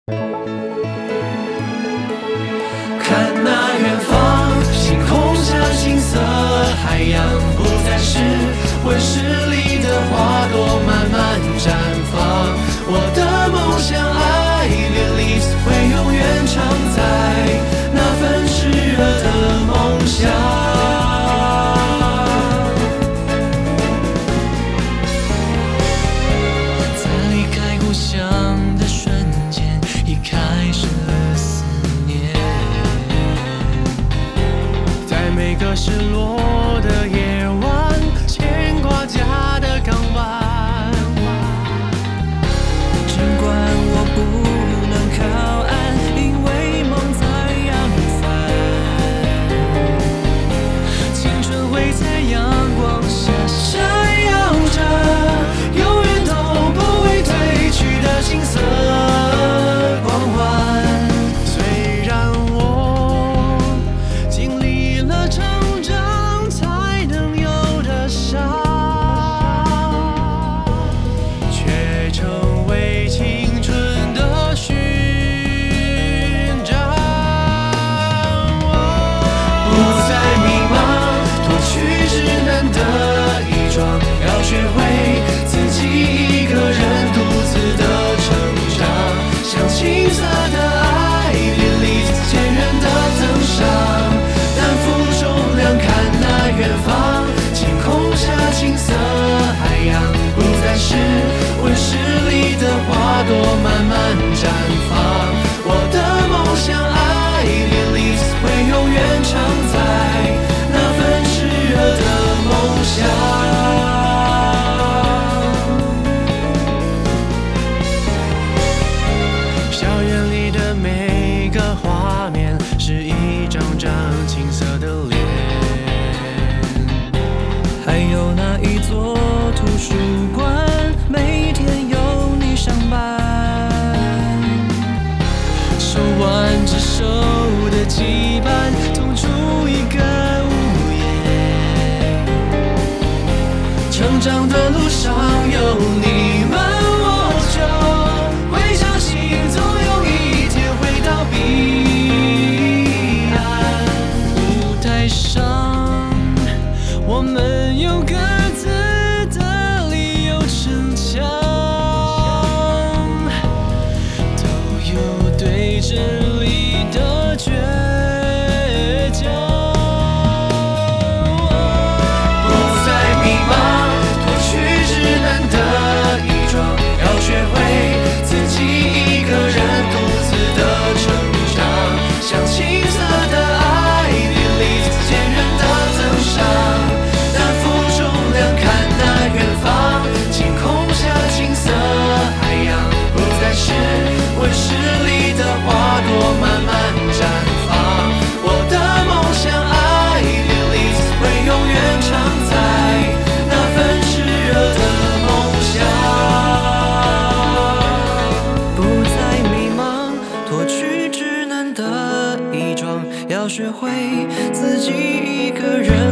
看那远方，星空下青色海洋，不再是温室里的花朵慢慢绽放。我的梦想爱恋 leaves 会永远常在那份炽热的梦想。在离开故乡的瞬间，已开始了思念。在每个失落的夜晚，牵挂家的港湾。尽管我不能靠岸，因为梦在扬帆。青春会在阳光下闪耀着，永远都不会褪去的金色光环。虽然我经历了成长才能有的伤，却成为青春的勋章。不再迷茫，脱去稚嫩的衣装，要学会自己一个人独自的成长。像青涩的爱恋里坚韧的登上，担负重量，看那远方，晴空下青色海洋，不再是温室里的花朵慢慢绽放。我的梦想爱恋里会永远常在那份炽热的梦想。校园里的每个画面是一张张青涩的脸，还有那一座图书馆，每天有你上班。手挽着手的羁绊，同住一个屋檐。成长的路上有你们握着，会相信总有一天会到彼岸。舞台上，我们有各自的理由逞强，都有对真理的倔强。不再迷茫，脱去稚嫩的衣装，要学会自己一个人独自的成长。像青涩的爱恋里坚韧的登上，担负重量，看那远方，晴空下青色海洋，不再是温室里的花朵慢慢绽放。我的梦想爱恋里会永远常在那份炽热的梦想。不再迷茫，脱去稚嫩的衣装，要学会自己一个人